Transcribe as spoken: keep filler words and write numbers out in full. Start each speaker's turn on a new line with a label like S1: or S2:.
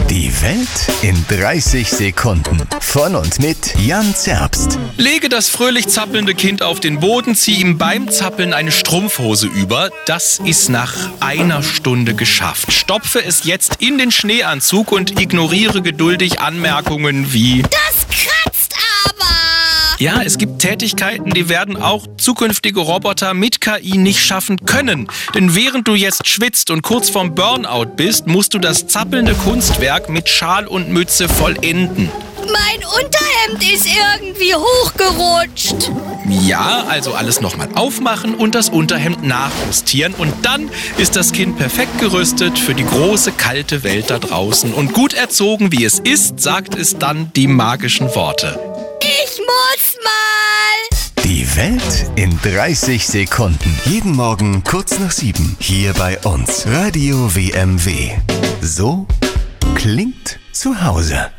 S1: Die Welt in dreißig Sekunden. Von und mit Jan Zerbst.
S2: Lege das fröhlich zappelnde Kind auf den Boden, zieh ihm beim Zappeln eine Strumpfhose über. Das ist nach einer Stunde geschafft. Stopfe es jetzt in den Schneeanzug und ignoriere geduldig Anmerkungen wie:
S3: Das kratzt aber!
S2: Ja, es gibt Tätigkeiten, die werden auch zukünftige Roboter mit K I nicht schaffen können. Denn während du jetzt schwitzt und kurz vorm Burnout bist, musst du das zappelnde Kunstwerk mit Schal und Mütze vollenden.
S3: Mein Unterhemd ist irgendwie hochgerutscht.
S2: Ja, also alles nochmal aufmachen und das Unterhemd nachjustieren. Und dann ist das Kind perfekt gerüstet für die große, kalte Welt da draußen. Und gut erzogen, wie es ist, sagt es dann die magischen Worte:
S3: Ich muss mal.
S1: Die Welt in dreißig Sekunden. Jeden Morgen kurz nach sieben. Hier bei uns. Radio W M W. So klingt zu Hause.